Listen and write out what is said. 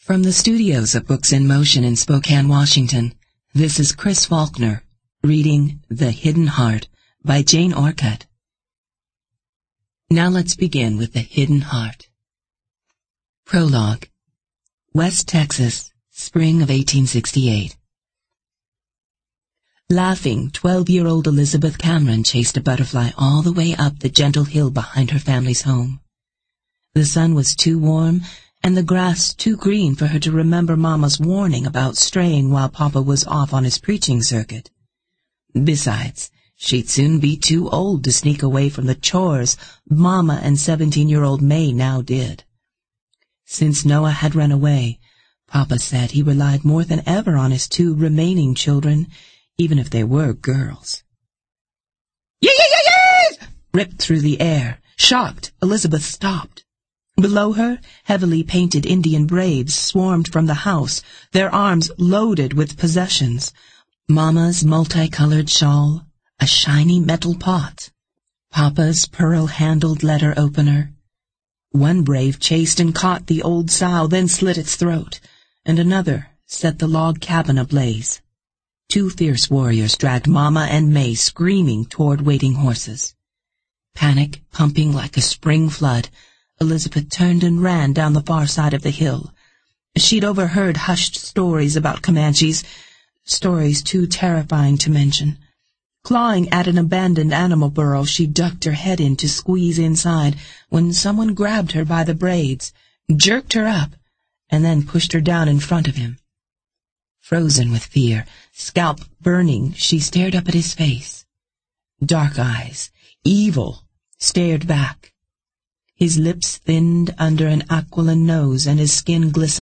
From the studios of Books in Motion in Spokane, Washington, this is Chris Faulkner, reading The Hidden Heart by Jane Orcutt. Now let's begin with The Hidden Heart. Prologue. West Texas, spring of 1868. Laughing, 12-year-old Elizabeth Cameron chased a butterfly all the way up the gentle hill behind her family's home. The sun was too warm and the grass too green for her to remember Mama's warning about straying while Papa was off on his preaching circuit. Besides, she'd soon be too old to sneak away from the chores Mama and 17-year-old May now did. Since Noah had run away, Papa said he relied more than ever on his two remaining children, even if they were girls. Yee-yee-yee-yee! Ripped through the air. Shocked, Elizabeth stopped. Below her, heavily painted Indian braves swarmed from the house, their arms loaded with possessions. Mama's multicolored shawl, a shiny metal pot, Papa's pearl-handled letter opener. One brave chased and caught the old sow, then slit its throat, and another set the log cabin ablaze. Two fierce warriors dragged Mama and May screaming toward waiting horses. Panic pumping like a spring flood, Elizabeth turned and ran down the far side of the hill. She'd overheard hushed stories about Comanches, stories too terrifying to mention. Clawing at an abandoned animal burrow, she ducked her head in to squeeze inside when someone grabbed her by the braids, jerked her up, and then pushed her down in front of him. Frozen with fear, scalp burning, she stared up at his face. Dark eyes, evil, stared back. His lips thinned under an aquiline nose and his skin glistened.